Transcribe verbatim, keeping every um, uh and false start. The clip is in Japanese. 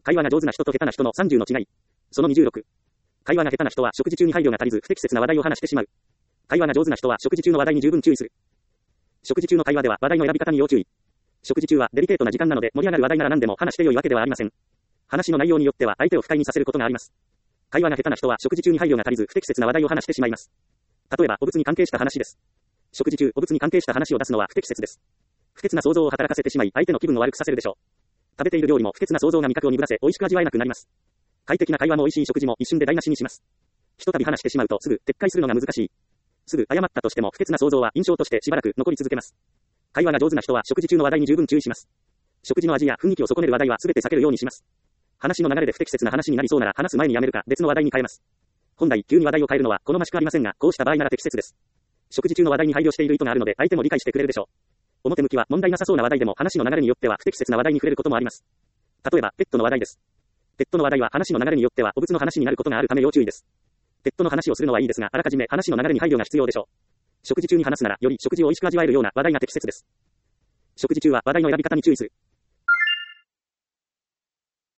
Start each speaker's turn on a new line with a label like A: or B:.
A: 会話が上手な人と下手な人のさんじゅうの違い。そのにじゅうろく。会話が下手な人は食事中に配慮が足りず不適切な話題を話してしまう。会話が上手な人は食事中の話題に十分注意する。食事中の会話では話題の選び方に要注意。食事中はデリケートな時間なので盛り上がる話題なら何でも話して良いわけではありません。話の内容によっては相手を不快にさせることがあります。会話が下手な人は食事中に配慮が足りず不適切な話題を話してしまいます。例えば、お物に関係した話です。食事中、お物に関係した話を出すのは不適切です。不潔な想像を働かせてしまい、相手の気分を悪くさせるでしょう。食べている料理も不潔な想像が味覚を鈍らせ、美味しく味わえなくなります。快適な会話も美味しい食事も一瞬で台無しにします。ひとたび話してしまうとすぐ撤回するのが難しい。すぐ謝ったとしても不潔な想像は印象としてしばらく残り続けます。会話が上手な人は食事中の話題に十分注意します。食事の味や雰囲気を損ねる話題は全て避けるようにします。話の流れで不適切な話になりそうなら話す前にやめるか別の話題に変えます。本来急に話題を変えるのは好ましくありませんが、こうした場合なら適切です。食事中の話題に配慮している意図があるので相手も理解してくれるでしょう。表向きは問題なさそうな話題でも話の流れによっては不適切な話題に触れることもあります。例えばペットの話題です。ペットの話題は話の流れによってはお物の話になることがあるため要注意です。ペットの話をするのはいいですが、あらかじめ話の流れに配慮が必要でしょう。食事中に話すならより食事を美味しく味わえるような話題が適切です。食事中は話題の選び方に注意する。